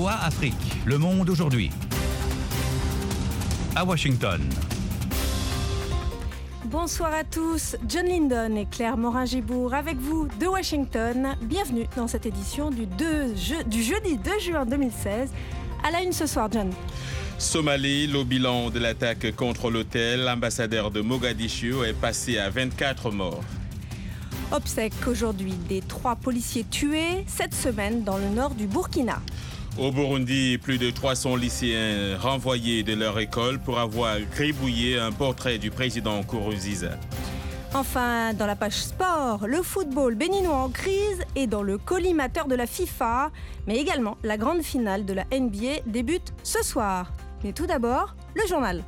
VOA Afrique, le monde aujourd'hui. À Washington. Bonsoir à tous, John Lindon et Claire Morin-Gibourg avec vous de Washington. Bienvenue dans cette édition du jeudi 2 juin 2016. À la une ce soir, John. Somalie, le bilan de l'attaque contre l'hôtel ambassadeur de Mogadiscio est passé à 24 morts. Obsèques aujourd'hui des 3 policiers tués cette semaine dans le nord du Burkina. Au Burundi, plus de 300 lycéens renvoyés de leur école pour avoir gribouillé un portrait du président Nkurunziza. Enfin, dans la page sport, le football béninois en crise et dans le collimateur de la FIFA, mais également la grande finale de la NBA débute ce soir. Mais tout d'abord, le journal.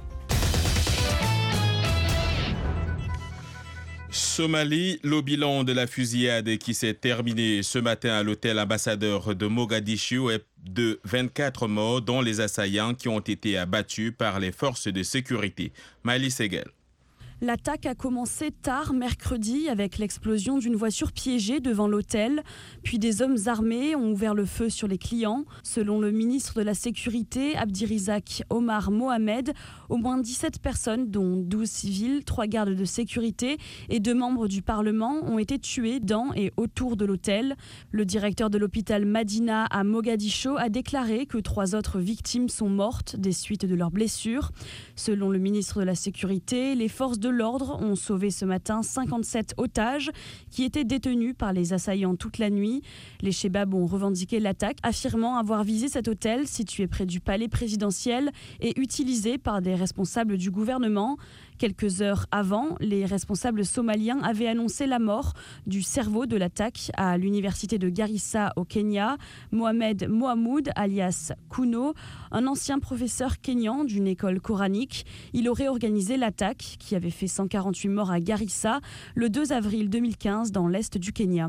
Somalie, le bilan de la fusillade qui s'est terminée ce matin à l'hôtel ambassadeur de Mogadiscio est de 24 morts, dont les assaillants qui ont été abattus par les forces de sécurité. Maëlys Segel. L'attaque a commencé tard mercredi avec l'explosion d'une voiture piégée devant l'hôtel. Puis des hommes armés ont ouvert le feu sur les clients. Selon le ministre de la Sécurité, Abdirizak Omar Mohamed, au moins 17 personnes, dont 12 civils, 3 gardes de sécurité et 2 membres du Parlement ont été tués dans et autour de l'hôtel. Le directeur de l'hôpital Madina à Mogadiscio a déclaré que 3 autres victimes sont mortes des suites de leurs blessures. Selon le ministre de la Sécurité, les forces de l'ordre ont sauvé ce matin 57 otages qui étaient détenus par les assaillants toute la nuit. Les Chebabs ont revendiqué l'attaque, affirmant avoir visé cet hôtel situé près du palais présidentiel et utilisé par des responsables du gouvernement. Quelques heures avant, les responsables somaliens avaient annoncé la mort du cerveau de l'attaque à l'université de Garissa au Kenya, Mohamed Mohamoud alias Kuno, un ancien professeur kényan d'une école coranique. Il aurait organisé l'attaque qui avait fait 148 morts à Garissa le 2 avril 2015 dans l'est du Kenya.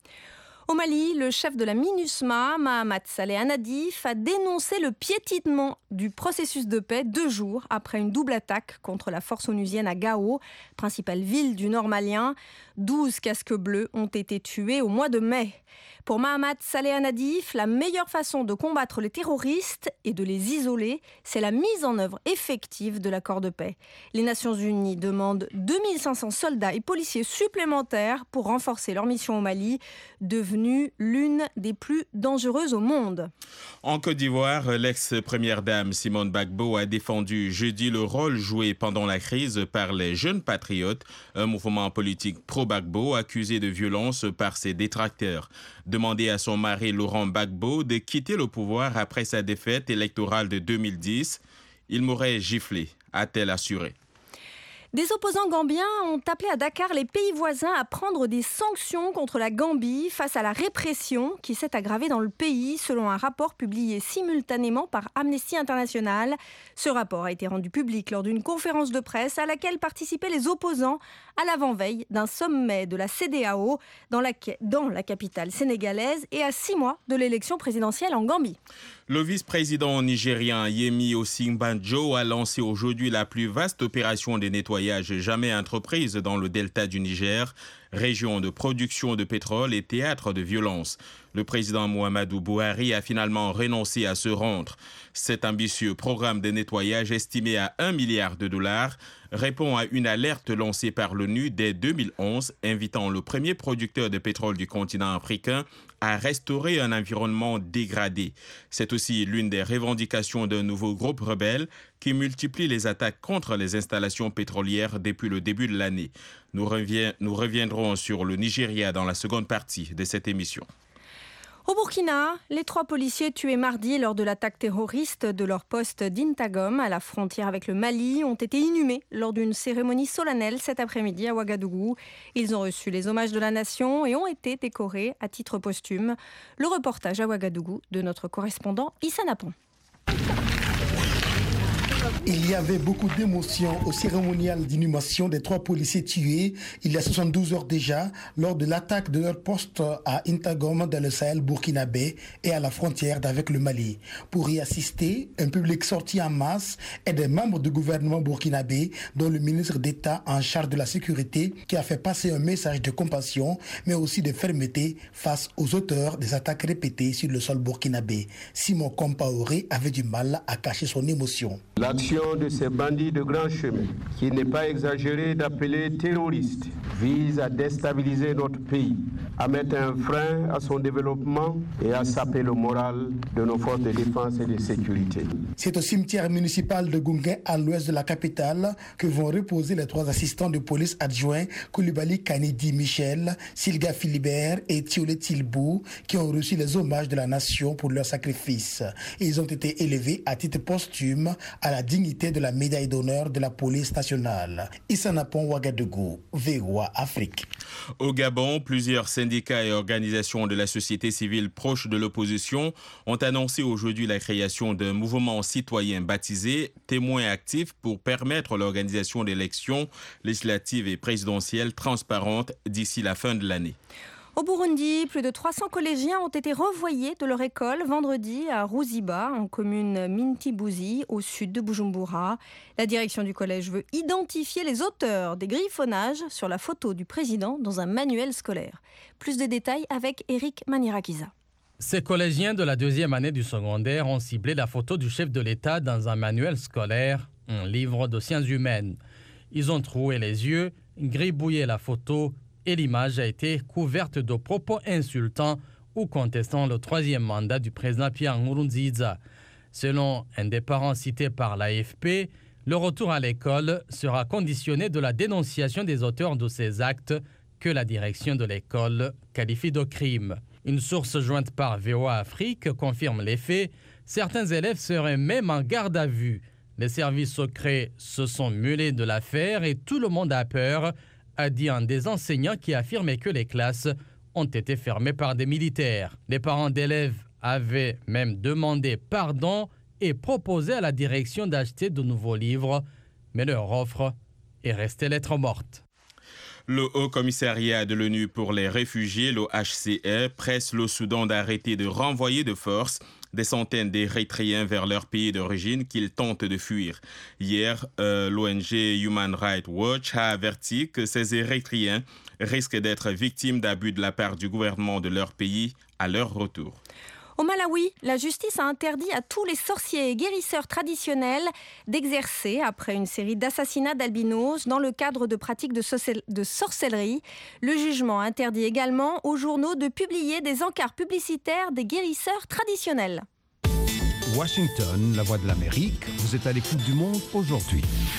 Au Mali, le chef de la MINUSMA, Mahamat Saleh Anadif, a dénoncé le piétinement du processus de paix 2 jours après une double attaque contre la force onusienne à Gao, principale ville du nord malien. 12 casques bleus ont été tués au mois de mai. Pour Mahamat Saleh Anadif, la meilleure façon de combattre les terroristes et de les isoler, c'est la mise en œuvre effective de l'accord de paix. Les Nations Unies demandent 2500 soldats et policiers supplémentaires pour renforcer leur mission au Mali, devenue l'une des plus dangereuses au monde. En Côte d'Ivoire, l'ex-première dame Simone Gbagbo a défendu jeudi le rôle joué pendant la crise par les Jeunes Patriotes, un mouvement politique pro-Gbagbo accusé de violence par ses détracteurs. Demandé à son mari Laurent Gbagbo de quitter le pouvoir après sa défaite électorale de 2010, il m'aurait giflé, a-t-elle assuré. Des opposants gambiens ont appelé à Dakar les pays voisins à prendre des sanctions contre la Gambie face à la répression qui s'est aggravée dans le pays, selon un rapport publié simultanément par Amnesty International. Ce rapport a été rendu public lors d'une conférence de presse à laquelle participaient les opposants à l'avant-veille d'un sommet de la CEDEAO dans la capitale sénégalaise et à 6 mois de l'élection présidentielle en Gambie. Le vice-président nigérien Yemi Osinbajo a lancé aujourd'hui la plus vaste opération de nettoyage jamais entreprise dans le delta du Niger, région de production de pétrole et théâtre de violence. Le président Muhammadu Buhari a finalement renoncé à se rendre. Cet ambitieux programme de nettoyage estimé à $1 milliard répond à une alerte lancée par l'ONU dès 2011, invitant le premier producteur de pétrole du continent africain à restaurer un environnement dégradé. C'est aussi l'une des revendications d'un nouveau groupe rebelle qui multiplie les attaques contre les installations pétrolières depuis le début de l'année. Nous reviendrons sur le Nigeria dans la seconde partie de cette émission. Au Burkina, les 3 policiers tués mardi lors de l'attaque terroriste de leur poste d'Intagom à la frontière avec le Mali ont été inhumés lors d'une cérémonie solennelle cet après-midi à Ouagadougou. Ils ont reçu les hommages de la nation et ont été décorés à titre posthume. Le reportage à Ouagadougou de notre correspondant Issa Napon. Il y avait beaucoup d'émotions au cérémonial d'inhumation des 3 policiers tués il y a 72 heures déjà lors de l'attaque de leur poste à Intagom dans le Sahel burkinabé et à la frontière avec le Mali. Pour y assister, un public sorti en masse et des membres du gouvernement burkinabé, dont le ministre d'État en charge de la sécurité qui a fait passer un message de compassion mais aussi de fermeté face aux auteurs des attaques répétées sur le sol burkinabé. Simon Compaoré avait du mal à cacher son émotion. L'action de ces bandits de grand chemin, qui n'est pas exagéré d'appeler terroristes, vise à déstabiliser notre pays, à mettre un frein à son développement et à saper le moral de nos forces de défense et de sécurité. C'est au cimetière municipal de Gounguin, à l'ouest de la capitale, que vont reposer les 3 assistants de police adjoints Koulibaly Kanidi Michel, Silga Philibert et Thiolé Tilbou, qui ont reçu les hommages de la nation pour leur sacrifice. Ils ont été élevés à titre posthume à la dignité de la médaille d'honneur de la police nationale. Issa Napon Ouagadougou, VOA Afrique. Au Gabon, plusieurs syndicats et organisations de la société civile proches de l'opposition ont annoncé aujourd'hui la création d'un mouvement citoyen baptisé Témoins actifs pour permettre l'organisation d'élections législatives et présidentielles transparentes d'ici la fin de l'année. Au Burundi, plus de 300 collégiens ont été renvoyés de leur école vendredi à Ruziba, en commune Mintibouzi, au sud de Bujumbura. La direction du collège veut identifier les auteurs des griffonnages sur la photo du président dans un manuel scolaire. Plus de détails avec Eric Manirakiza. Ces collégiens de la 2e année du secondaire ont ciblé la photo du chef de l'État dans un manuel scolaire, un livre de sciences humaines. Ils ont troué les yeux, gribouillé la photo et l'image a été couverte de propos insultants ou contestant le 3e mandat du président Pierre Nkurunziza. Selon un des parents cités par l'AFP, le retour à l'école sera conditionné de la dénonciation des auteurs de ces actes que la direction de l'école qualifie de crime. Une source jointe par VOA Afrique confirme les faits. Certains élèves seraient même en garde à vue. Les services secrets se sont mêlés de l'affaire et tout le monde a peur, a dit un des enseignants qui affirmait que les classes ont été fermées par des militaires. Les parents d'élèves avaient même demandé pardon et proposé à la direction d'acheter de nouveaux livres, mais leur offre est restée lettre morte. Le Haut Commissariat de l'ONU pour les réfugiés, le HCR, presse le Soudan d'arrêter de renvoyer de force des centaines d'Érythréens vers leur pays d'origine qu'ils tentent de fuir. Hier, l'ONG Human Rights Watch a averti que ces Érythréens risquent d'être victimes d'abus de la part du gouvernement de leur pays à leur retour. Au Malawi, la justice a interdit à tous les sorciers et guérisseurs traditionnels d'exercer, après une série d'assassinats d'albinos, dans le cadre de pratiques de sorcellerie. Le jugement interdit également aux journaux de publier des encarts publicitaires des guérisseurs traditionnels. Washington, la voix de l'Amérique, vous êtes à l'écoute du monde aujourd'hui.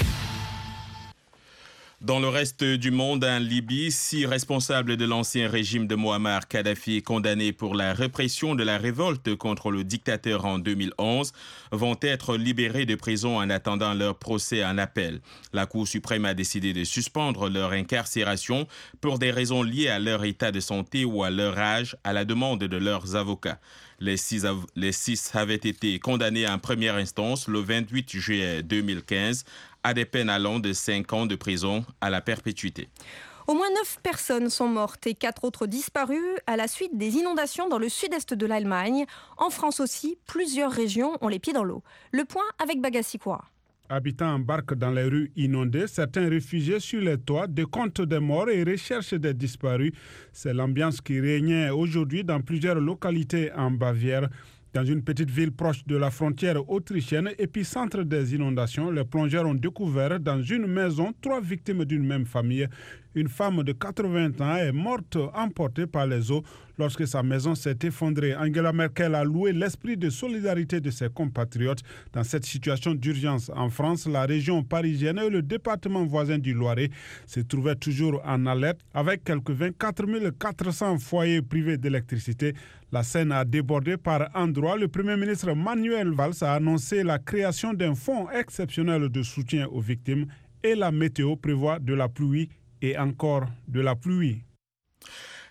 Dans le reste du monde, en Libye, 6 responsables de l'ancien régime de Mouammar Kadhafi condamnés pour la répression de la révolte contre le dictateur en 2011 vont être libérés de prison en attendant leur procès en appel. La Cour suprême a décidé de suspendre leur incarcération pour des raisons liées à leur état de santé ou à leur âge, à la demande de leurs avocats. Les six avaient été condamnés en première instance le 28 juillet 2015 à des peines allant de 5 ans de prison à la perpétuité. Au moins 9 personnes sont mortes et 4 autres disparues à la suite des inondations dans le sud-est de l'Allemagne. En France aussi, plusieurs régions ont les pieds dans l'eau. Le point avec Bagassi Koura. Habitants embarquent dans les rues inondées, certains réfugiés sur les toits, décompte des morts et recherche des disparus. C'est l'ambiance qui régnait aujourd'hui dans plusieurs localités en Bavière. Dans une petite ville proche de la frontière autrichienne, épicentre des inondations, les plongeurs ont découvert dans une maison 3 victimes d'une même famille. Une femme de 80 ans est morte emportée par les eaux lorsque sa maison s'est effondrée. Angela Merkel a loué l'esprit de solidarité de ses compatriotes dans cette situation d'urgence. En France, la région parisienne et le département voisin du Loiret se trouvaient toujours en alerte avec quelques 24 400 foyers privés d'électricité. La Seine a débordé par endroits. Le Premier ministre Manuel Valls a annoncé la création d'un fonds exceptionnel de soutien aux victimes et la météo prévoit de la pluie et encore de la pluie.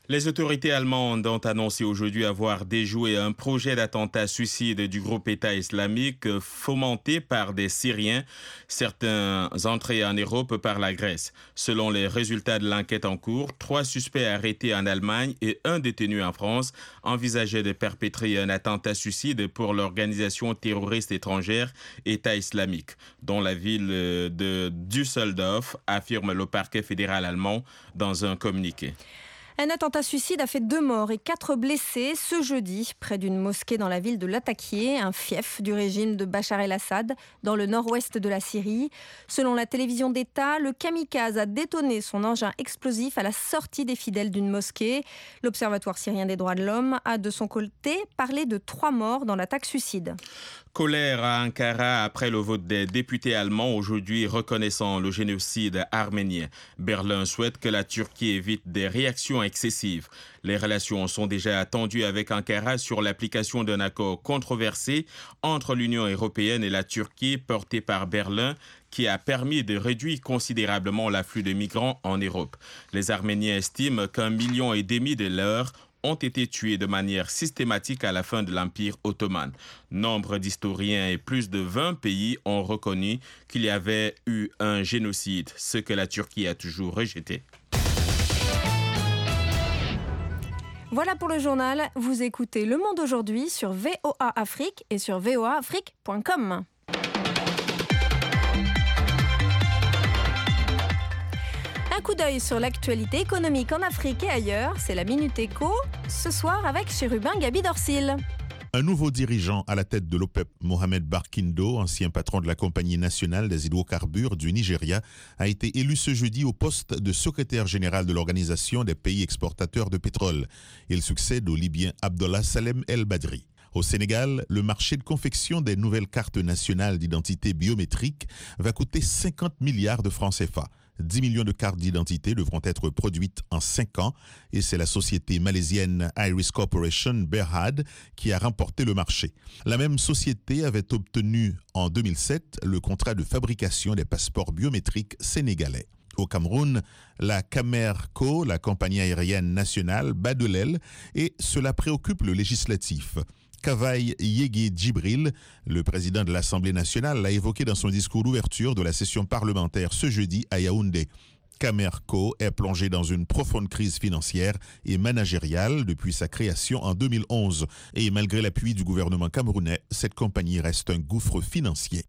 Les autorités allemandes ont annoncé aujourd'hui avoir déjoué un projet d'attentat suicide du groupe État islamique fomenté par des Syriens, certains entrés en Europe par la Grèce. Selon les résultats de l'enquête en cours, 3 suspects arrêtés en Allemagne et 1 détenu en France envisageaient de perpétrer un attentat suicide pour l'organisation terroriste étrangère État islamique, dont la ville de Düsseldorf, affirme le parquet fédéral allemand dans un communiqué. Un attentat suicide a fait 2 morts et 4 blessés ce jeudi près d'une mosquée dans la ville de Latakié, un fief du régime de Bachar el-Assad dans le nord-ouest de la Syrie. Selon la télévision d'État, le kamikaze a détonné son engin explosif à la sortie des fidèles d'une mosquée. L'Observatoire syrien des droits de l'homme a de son côté parlé de 3 morts dans l'attaque suicide. Colère à Ankara après le vote des députés allemands aujourd'hui reconnaissant le génocide arménien. Berlin souhaite que la Turquie évite des réactions excessives. Les relations sont déjà tendues avec Ankara sur l'application d'un accord controversé entre l'Union européenne et la Turquie porté par Berlin qui a permis de réduire considérablement l'afflux de migrants en Europe. Les Arméniens estiment qu'1,5 million de leurs ont été tués de manière systématique à la fin de l'Empire ottoman. Nombre d'historiens et plus de 20 pays ont reconnu qu'il y avait eu un génocide, ce que la Turquie a toujours rejeté. Voilà pour le journal. Vous écoutez Le Monde aujourd'hui sur VOA Afrique et sur voaafrique.com. Un coup d'œil sur l'actualité économique en Afrique et ailleurs, c'est la Minute Éco, ce soir avec Chérubin Gabi Dorsil. Un nouveau dirigeant à la tête de l'OPEP, Mohamed Barkindo, ancien patron de la Compagnie nationale des hydrocarbures du Nigeria, a été élu ce jeudi au poste de secrétaire général de l'Organisation des pays exportateurs de pétrole. Il succède au Libyen Abdallah Salem El Badri. Au Sénégal, le marché de confection des nouvelles cartes nationales d'identité biométrique va coûter 50 milliards de francs CFA. 10 millions de cartes d'identité devront être produites en 5 ans et c'est la société malaisienne Iris Corporation Berhad qui a remporté le marché. La même société avait obtenu en 2007 le contrat de fabrication des passeports biométriques sénégalais. Au Cameroun, la Camerco, la compagnie aérienne nationale, bat de l'aile et cela préoccupe le législatif. Kavaï Yégué Djibril, le président de l'Assemblée nationale, l'a évoqué dans son discours d'ouverture de la session parlementaire ce jeudi à Yaoundé. Camerco est plongé dans une profonde crise financière et managériale depuis sa création en 2011. Et malgré l'appui du gouvernement camerounais, cette compagnie reste un gouffre financier.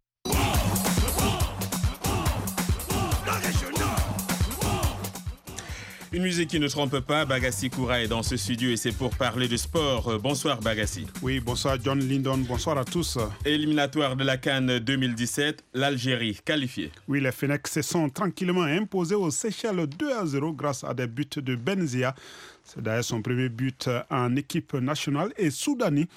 Une musique qui ne trompe pas, Bagassi Koura est dans ce studio et c'est pour parler de sport. Bonsoir Bagassi. Oui, bonsoir John Lindon, bonsoir à tous. Éliminatoire de la CAN 2017, l'Algérie qualifiée. Oui, les Fennecs se sont tranquillement imposés aux Seychelles 2-0 grâce à des buts de Benzia. C'est d'ailleurs son premier but en équipe nationale et soudani.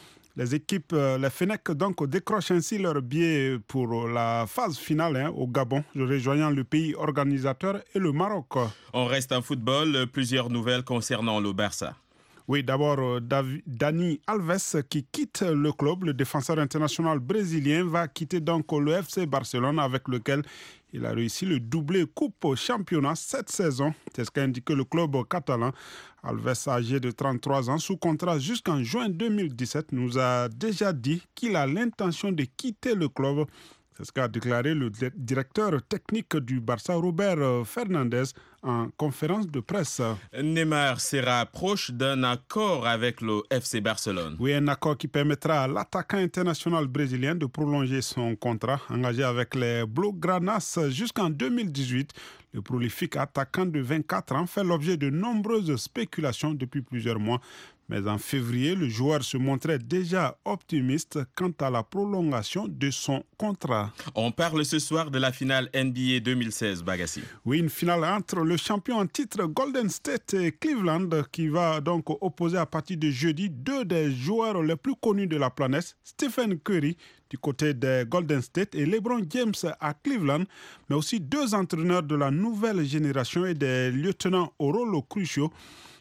Les Fennecs donc décrochent ainsi leur billet pour la phase finale au Gabon, rejoignant le pays organisateur et le Maroc. On reste en football, plusieurs nouvelles concernant le Barça. Oui, d'abord, Dani Alves qui quitte le club, le défenseur international brésilien, va quitter donc le FC Barcelone avec lequel il a réussi le doublé Coupe Championnat cette saison. C'est ce qu'a indiqué le club catalan. Alves, âgé de 33 ans, sous contrat jusqu'en juin 2017, nous a déjà dit qu'il a l'intention de quitter le club. C'est ce qu'a déclaré le directeur technique du Barça, Robert Fernandez, en conférence de presse. Neymar se rapproche d'un accord avec le FC Barcelone. Oui, un accord qui permettra à l'attaquant international brésilien de prolonger son contrat engagé avec les Blaugranas jusqu'en 2018. Le prolifique attaquant de 24 ans fait l'objet de nombreuses spéculations depuis plusieurs mois. Mais en février, le joueur se montrait déjà optimiste quant à la prolongation de son contrat. On parle ce soir de la finale NBA 2016, Bagassi. Oui, une finale entre le champion en titre Golden State et Cleveland qui va donc opposer à partir de jeudi 2 des joueurs les plus connus de la planète, Stephen Curry du côté des Golden State et LeBron James à Cleveland, mais aussi 2 entraîneurs de la nouvelle génération et des lieutenants au rôle cruciaux.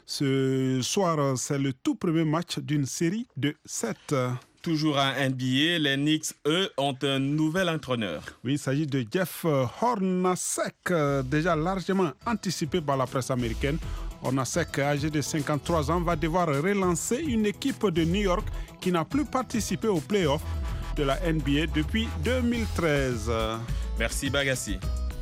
Ce soir, c'est le tout premier match d'une série de 7. Toujours en NBA, les Knicks, eux, ont un nouvel entraîneur. Oui, il s'agit de Jeff Hornacek, déjà largement anticipé par la presse américaine. Hornacek, âgé de 53 ans, va devoir relancer une équipe de New York qui n'a plus participé aux playoffs de la NBA depuis 2013. Merci Bagassi.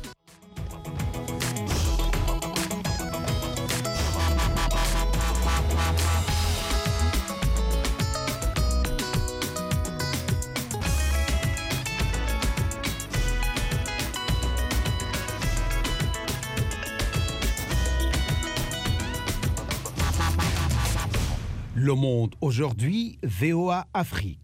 Le Monde aujourd'hui, VOA Afrique.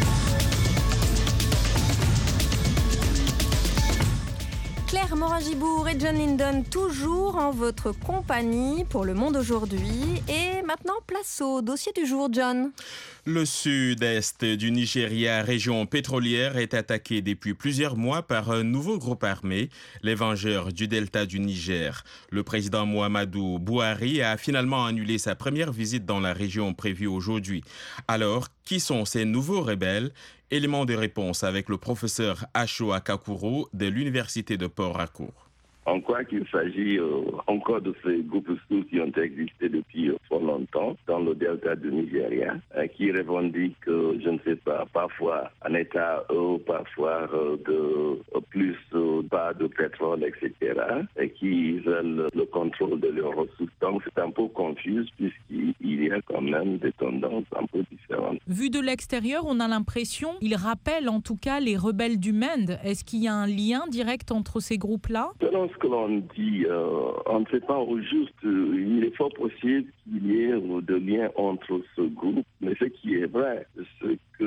Claire Morin-Gibour et John Lindon, toujours en votre compagnie pour Le Monde aujourd'hui. Et maintenant, place au dossier du jour, John. Le sud-est du Nigeria, région pétrolière, est attaqué depuis plusieurs mois par un nouveau groupe armé, les Vengeurs du delta du Niger. Le président Muhammadu Buhari a finalement annulé sa première visite dans la région prévue aujourd'hui. Alors, qui sont ces nouveaux rebelles ? Élément de réponse avec le professeur Acho Akakuro de l'université de Port Harcourt. On croit qu'il s'agit encore de ces groupes qui ont existé depuis fort longtemps dans le delta du Nigeria, qui revendiquent, je ne sais pas, parfois un état, parfois de plus bas de pétrole, etc., et qui veulent le contrôle de leurs ressources. Donc c'est un peu confus puisqu'il y a quand même des tendances un peu différentes. Vu de l'extérieur, on a l'impression, il rappelle en tout cas les rebelles du Mende. Est-ce qu'il y a un lien direct entre ces groupes-là ? Selon ce que l'on dit, on ne sait pas au juste. Il est fort possible qu'il y ait des liens entre ce groupe, mais ce qui est vrai, c'est que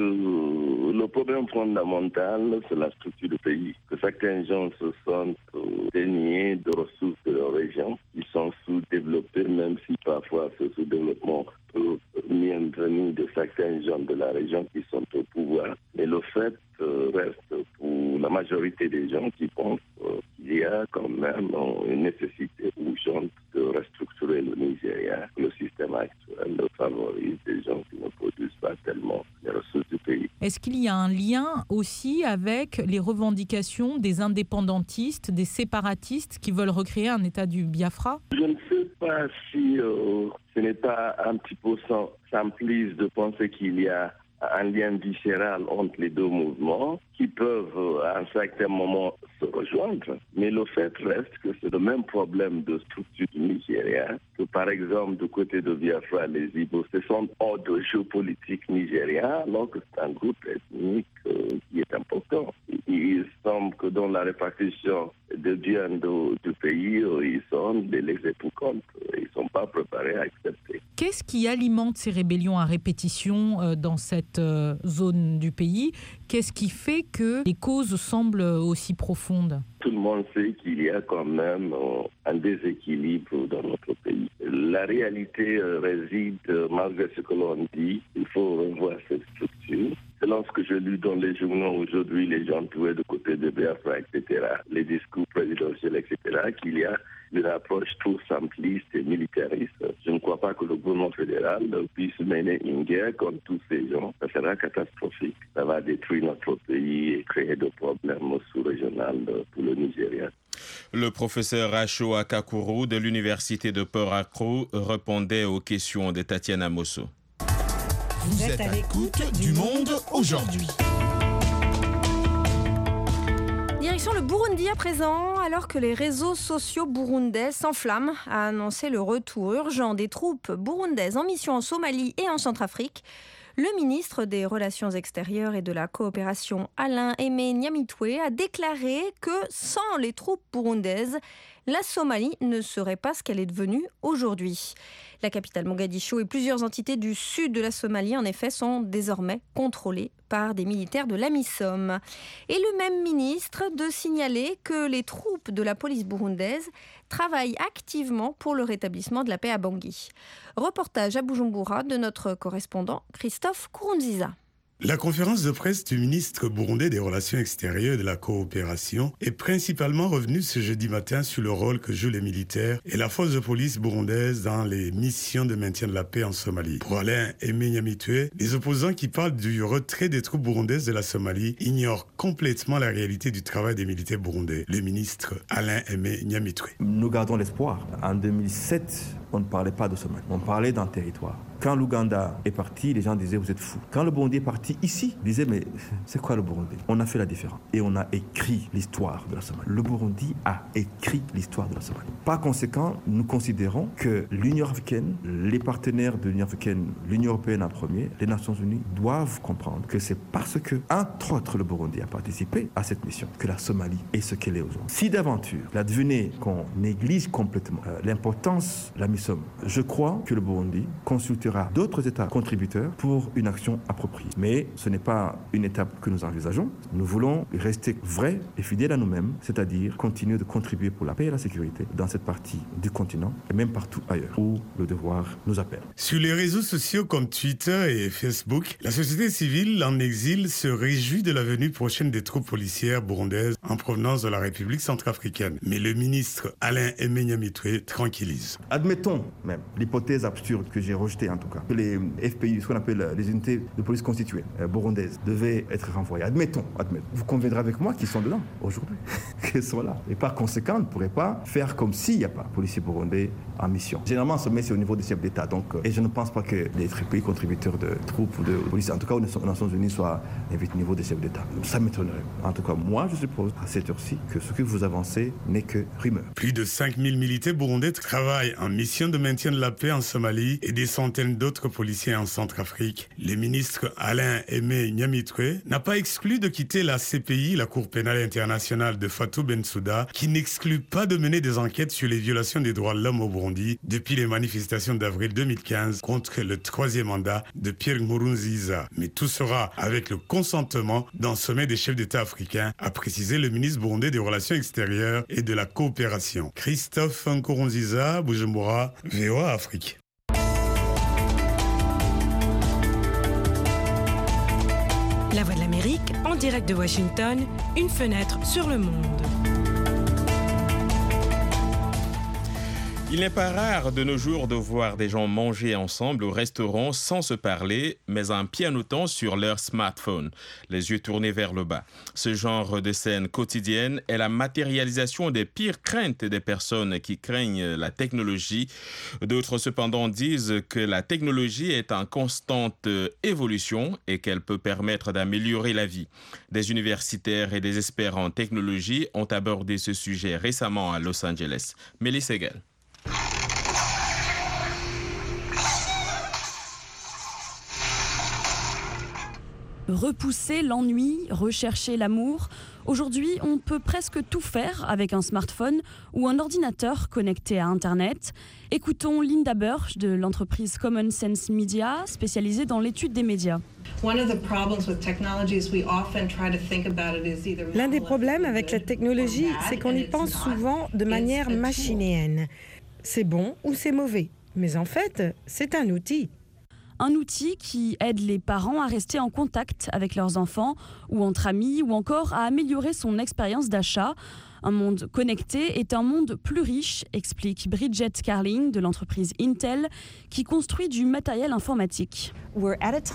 le problème fondamental, c'est la structure du pays. Que certains gens se sentent déniés de ressources de leur région. Ils sont sous-développés, même si parfois ce sous-développement peut venir de certains gens de la région qui sont au pouvoir. Mais le fait reste pour la majorité des gens qui pensent qu'il y a quand même une nécessité urgente de restructurer le Nigeria. Le système actuel favorise des gens qui ne produisent pas tellement les ressources du pays. Est-ce qu'il y a un lien aussi avec les revendications des indépendantistes, des séparatistes qui veulent recréer un État du Biafra ? Je ne sais pas si ce n'est pas un petit peu simpliste de penser qu'il y a un lien viscéral entre les deux mouvements qui peuvent à un certain moment se rejoindre. Mais le fait reste que c'est le même problème de structure du Nigeria que par exemple du côté de Biafra, les Igbo, ce sont hors de jeu politique nigérien alors que c'est un groupe ethnique qui est important. Il semble que dans la répartition des biens du pays, ils sont des laissés pour compte. Ils ne sont pas préparés à accepter. Qu'est-ce qui alimente ces rébellions à répétition dans cette zone du pays ? Qu'est-ce qui fait que les causes semblent aussi profondes ? Tout le monde sait qu'il y a quand même un déséquilibre dans notre pays. La réalité réside, malgré ce que l'on dit, il faut revoir cette structure. Selon ce que je lis dans les journaux aujourd'hui, les gens trouvent de côté de Biafra, etc., les discours présidentiels, etc., qu'il y a une approche trop simpliste et militariste. Je ne crois pas que le gouvernement fédéral puisse mener une guerre contre tous ces gens. Ça sera catastrophique. Ça va détruire notre pays et créer des problèmes sous-régionaux pour le Nigeria. Le professeur Acho Akakuro de l'université de Port Harcourt répondait aux questions de Tatiana Mosso. Vous êtes à l'écoute du Monde aujourd'hui. Direction le Burundi à présent, alors que les réseaux sociaux burundais s'enflamment, a annoncé le retour urgent des troupes burundaises en mission en Somalie et en Centrafrique. Le ministre des Relations extérieures et de la coopération, Alain Aimé Nyamitwe, a déclaré que sans les troupes burundaises, la Somalie ne serait pas ce qu'elle est devenue aujourd'hui. La capitale Mogadiscio et plusieurs entités du sud de la Somalie, en effet, sont désormais contrôlées par des militaires de l'AMISOM. Et le même ministre de signaler que les troupes de la police burundaise travaillent activement pour le rétablissement de la paix à Bangui. Reportage à Bujumbura de notre correspondant Christophe Kourounziza. La conférence de presse du ministre burundais des Relations extérieures et de la coopération est principalement revenue ce jeudi matin sur le rôle que jouent les militaires et la force de police burundaise dans les missions de maintien de la paix en Somalie. Pour Alain Aimé Nyamitwe, les opposants qui parlent du retrait des troupes burundaises de la Somalie ignorent complètement la réalité du travail des militaires burundais. Le ministre Alain Aimé Nyamitwe. Nous gardons l'espoir. En 2007, on ne parlait pas de Somalie, on parlait d'un territoire. Quand l'Ouganda est parti, les gens disaient vous êtes fous. Quand le Burundi est parti ici, ils disaient mais c'est quoi le Burundi? On a fait la différence et on a écrit l'histoire de la Somalie. Le Burundi a écrit l'histoire de la Somalie. Par conséquent, nous considérons que l'Union africaine, les partenaires de l'Union africaine, l'Union européenne en premier, les Nations unies doivent comprendre que c'est parce que, entre autres, le Burundi a participé à cette mission que la Somalie est ce qu'elle est aujourd'hui. Si d'aventure, l'advenait qu'on néglige complètement l'importance de la mission, je crois que le Burundi consultera d'autres États contributeurs pour une action appropriée. Mais ce n'est pas une étape que nous envisageons. Nous voulons rester vrais et fidèles à nous-mêmes, c'est-à-dire continuer de contribuer pour la paix et la sécurité dans cette partie du continent et même partout ailleurs où le devoir nous appelle. Sur les réseaux sociaux comme Twitter et Facebook, la société civile en exil se réjouit de la venue prochaine des troupes policières burundaises en provenance de la République centrafricaine. Mais le ministre Alain Aimé Nyamitwe tranquillise. Admettons même l'hypothèse absurde que j'ai rejetée en tout cas, que les FPI, ce qu'on appelle les unités de police constituées burundaises, devaient être renvoyées. Admettons. Vous conviendrez avec moi qu'ils sont dedans aujourd'hui, qu'ils sont là. Et par conséquent, on ne pourrait pas faire comme s'il n'y a pas de policiers burundais en mission. Généralement, on se met c'est au niveau des chefs d'État. Donc, et je ne pense pas que les pays contributeurs de troupes ou de police, en tout cas aux Nations Unies, soient invités au niveau des chefs d'État. Ça m'étonnerait. En tout cas, moi, je suppose à cette heure-ci que ce que vous avancez n'est que rumeur. Plus de 5000 militaires burundais travaillent en mission de maintien de la paix en Somalie et des centaines d'autres policiers en Centrafrique. Le ministre Alain Aimé Nyamitwe n'a pas exclu de quitter la CPI, la Cour pénale internationale de Fatou Bensouda, qui n'exclut pas de mener des enquêtes sur les violations des droits de l'homme au Burundi depuis les manifestations d'avril 2015 contre le troisième mandat de Pierre Nkurunziza. Mais tout sera avec le consentement d'un sommet des chefs d'État africains, a précisé le ministre burundais des Relations extérieures et de la coopération. Christophe Nkurunziza, Bujumbura, VOA Afrique. La Voix de l'Amérique, en direct de Washington, une fenêtre sur le monde. Il n'est pas rare de nos jours de voir des gens manger ensemble au restaurant sans se parler, mais en pianotant sur leur smartphone, les yeux tournés vers le bas. Ce genre de scène quotidienne est la matérialisation des pires craintes des personnes qui craignent la technologie. D'autres cependant disent que la technologie est en constante évolution et qu'elle peut permettre d'améliorer la vie. Des universitaires et des experts en technologie ont abordé ce sujet récemment à Los Angeles. Mélie Segal. Repousser l'ennui, rechercher l'amour. Aujourd'hui, on peut presque tout faire avec un smartphone ou un ordinateur connecté à Internet. Écoutons Linda Burch de l'entreprise Common Sense Media, spécialisée dans l'étude des médias. L'un des problèmes avec la technologie, c'est qu'on y pense souvent de manière machinéenne. C'est bon ou c'est mauvais, mais en fait, c'est un outil. Un outil qui aide les parents à rester en contact avec leurs enfants ou entre amis ou encore à améliorer son expérience d'achat. Un monde connecté est un monde plus riche, explique Bridget Carling de l'entreprise Intel qui construit du matériel informatique. Nous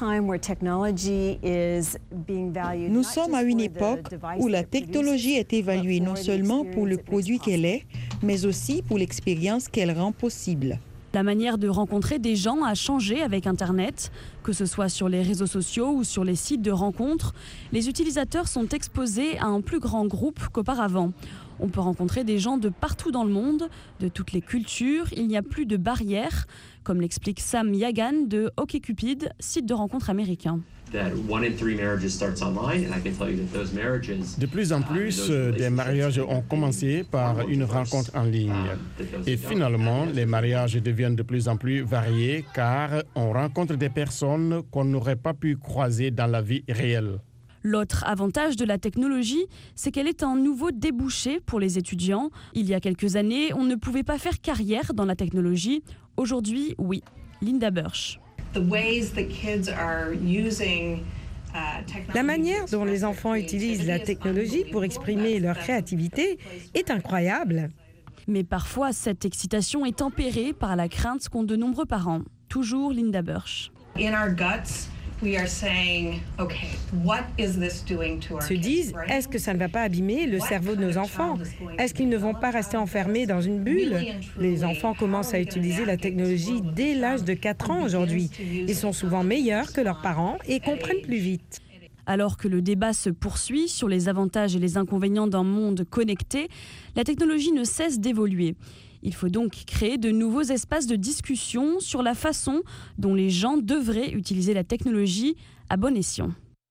sommes à une époque où la technologie est évaluée non seulement pour le produit qu'elle est, mais aussi pour l'expérience qu'elle rend possible. La manière de rencontrer des gens a changé avec Internet, que ce soit sur les réseaux sociaux ou sur les sites de rencontres. Les utilisateurs sont exposés à un plus grand groupe qu'auparavant. On peut rencontrer des gens de partout dans le monde, de toutes les cultures. Il n'y a plus de barrières, comme l'explique Sam Yagan de OkCupid, site de rencontres américain. De plus en plus, des mariages ont commencé par une rencontre en ligne. Et finalement, les mariages deviennent de plus en plus variés car on rencontre des personnes qu'on n'aurait pas pu croiser dans la vie réelle. L'autre avantage de la technologie, c'est qu'elle est un nouveau débouché pour les étudiants. Il y a quelques années, on ne pouvait pas faire carrière dans la technologie. Aujourd'hui, oui. Linda Burch. La manière dont les enfants utilisent la technologie pour exprimer leur créativité est incroyable. Mais parfois, cette excitation est tempérée par la crainte qu'ont de nombreux parents. Toujours Linda Burch. se disent, est-ce que ça ne va pas abîmer le cerveau de nos enfants? Est-ce qu'ils ne vont pas rester enfermés dans une bulle? Les enfants commencent à utiliser la technologie dès l'âge de 4 ans aujourd'hui. Ils sont souvent meilleurs que leurs parents et comprennent plus vite. Alors que le débat se poursuit sur les avantages et les inconvénients d'un monde connecté, la technologie ne cesse d'évoluer. Il faut donc créer de nouveaux espaces de discussion sur la façon dont les gens devraient utiliser la technologie à bon escient.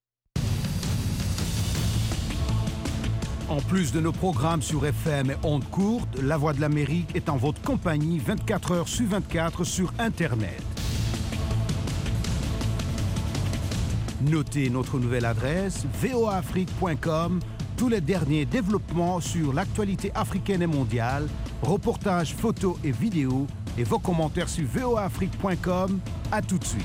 En plus de nos programmes sur FM et ondes courtes, La Voix de l'Amérique est en votre compagnie 24 heures sur 24 sur Internet. Notez notre nouvelle adresse voaafrique.com. Tous les derniers développements sur l'actualité africaine et mondiale, reportages, photos et vidéos, et vos commentaires sur voaafrique.com. À tout de suite.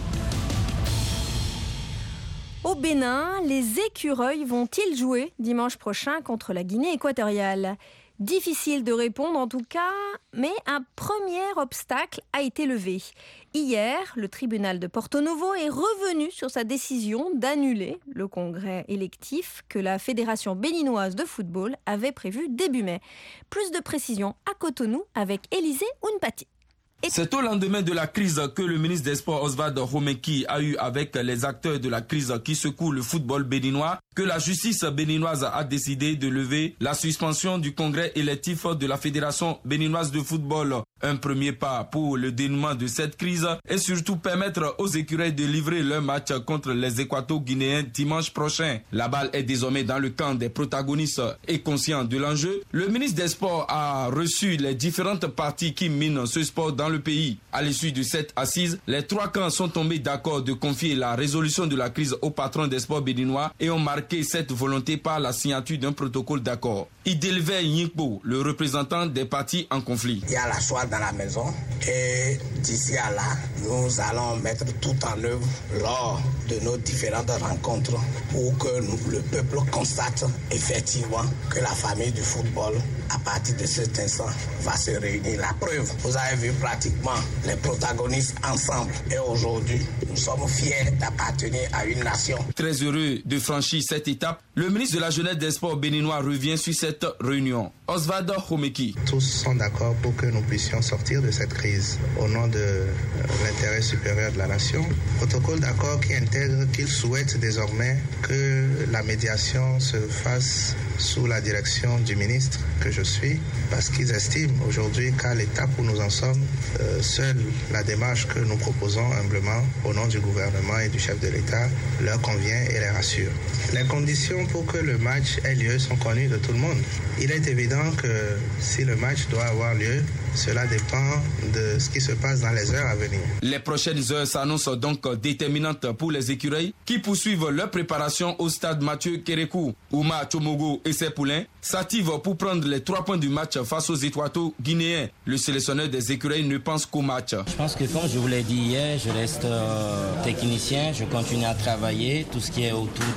Au Bénin, les écureuils vont-ils jouer dimanche prochain contre la Guinée équatoriale ? Difficile de répondre en tout cas, mais un premier obstacle a été levé. Hier, le tribunal de Porto Novo est revenu sur sa décision d'annuler le congrès électif que la Fédération béninoise de football avait prévu début mai. Plus de précisions à Cotonou avec Élisée Ounpati. C'est au lendemain de la crise que le ministre des Sports Oswald Romeki a eu avec les acteurs de la crise qui secoue le football béninois que la justice béninoise a décidé de lever la suspension du congrès électif de la Fédération béninoise de football. Un premier pas pour le dénouement de cette crise et surtout permettre aux écureuils de livrer leur match contre les Équato-Guinéens dimanche prochain. La balle est désormais dans le camp des protagonistes et conscient de l'enjeu. Le ministre des Sports a reçu les différentes parties qui minent ce sport dans le pays. À l'issue de cette assise, les trois camps sont tombés d'accord de confier la résolution de la crise au patron des sports béninois et ont marqué cette volonté par la signature d'un protocole d'accord. Idelve Nyikpo, le représentant des parties en conflit. Il y a la joie dans la maison et d'ici à là, nous allons mettre tout en œuvre lors de nos différentes rencontres pour que le peuple constate effectivement que la famille du football, à partir de cet instant, va se réunir. La preuve, vous avez vu pratiquement les protagonistes ensemble et aujourd'hui, nous sommes fiers d'appartenir à une nation. Très heureux de franchir cette étape, le ministre de la Jeunesse des Sports béninois revient sur cette réunion. Oswald Romeki. Tous sont d'accord pour que nous puissions sortir de cette crise au nom de l'intérêt supérieur de la nation. Protocole d'accord qui intègre qu'ils souhaitent désormais que la médiation se fasse sous la direction du ministre que je suis, parce qu'ils estiment aujourd'hui qu'à l'étape où nous en sommes, seule la démarche que nous proposons humblement au nom du gouvernement et du chef de l'État leur convient et les rassure. Les conditions pour que le match ait lieu sont connues de tout le monde. Il est évident que si le match doit avoir lieu, cela dépend de ce qui se passe dans les heures à venir. Les prochaines heures s'annoncent donc déterminantes pour les écureuils qui poursuivent leur préparation au stade Mathieu Kérékou. Ouma Chomogo et ses poulains s'activent pour prendre les 3 points du match face aux Équato-Guinéens. Le sélectionneur des écureuils ne pense qu'au match. Je pense que comme je vous l'ai dit hier, je reste technicien, je continue à travailler. Tout ce qui est autour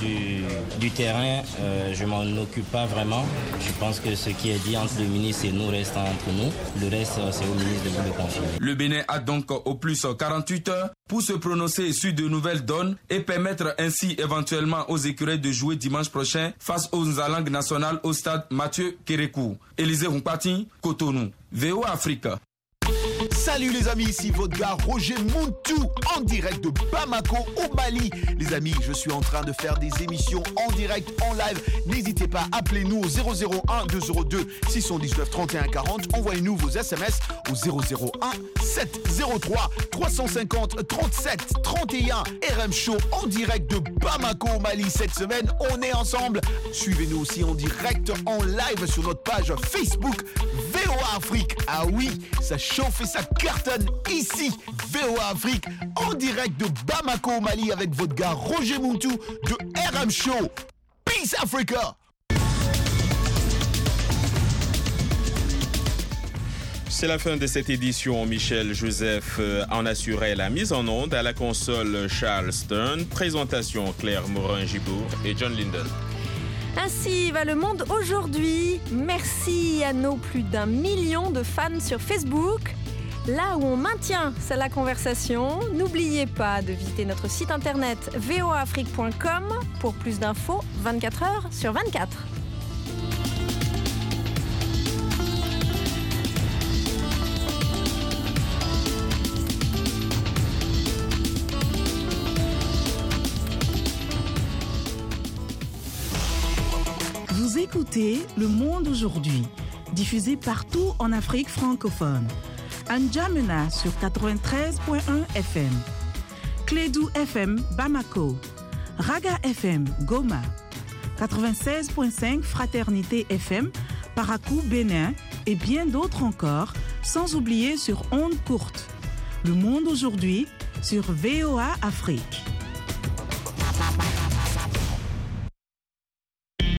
du terrain, je m'en occupe pas vraiment. Je pense que ce qui est dit entre le ministre et nous reste entre nous. Le reste, c'est au ministre de vous le confier. Le Bénin a donc au plus 48 heures pour se prononcer sur de nouvelles donnes et permettre ainsi éventuellement aux écureuils de jouer dimanche prochain face aux Nzalang nationales au stade Mathieu Kérékou. Élisée Rumpati, Cotonou, VOA Afrique. Salut les amis, ici votre gars Roger Muntu en direct de Bamako au Mali. Les amis, je suis en train de faire des émissions en direct, en live. N'hésitez pas, appelez-nous au 001 202 619 31 40. Envoyez-nous vos SMS au 001 703 350 37 31. RM Show en direct de Bamako au Mali. Cette semaine, on est ensemble. Suivez-nous aussi en direct, en live sur notre page Facebook VOA Afrique. Ah oui, ça chauffe et ça cartonne ici, VOA Afrique, en direct de Bamako au Mali avec votre gars Roger Muntu de RM Show. Peace Africa! C'est la fin de cette édition. Michel Joseph en assurait la mise en onde, à la console Charles Stern, présentation Claire Morin-Gibourg et John Linden. Ainsi va le monde aujourd'hui. Merci à nos plus d'1 million de fans sur Facebook. là où on maintient la conversation. N'oubliez pas de visiter notre site internet voaafrique.com pour plus d'infos 24 heures sur 24. Vous écoutez Le Monde aujourd'hui, diffusé partout en Afrique francophone. N'Djamena sur 93.1 FM, Clédou FM Bamako, Raga FM Goma, 96.5 Fraternité FM Parakou Bénin et bien d'autres encore, sans oublier sur ondes courtes. Le Monde aujourd'hui sur VOA Afrique.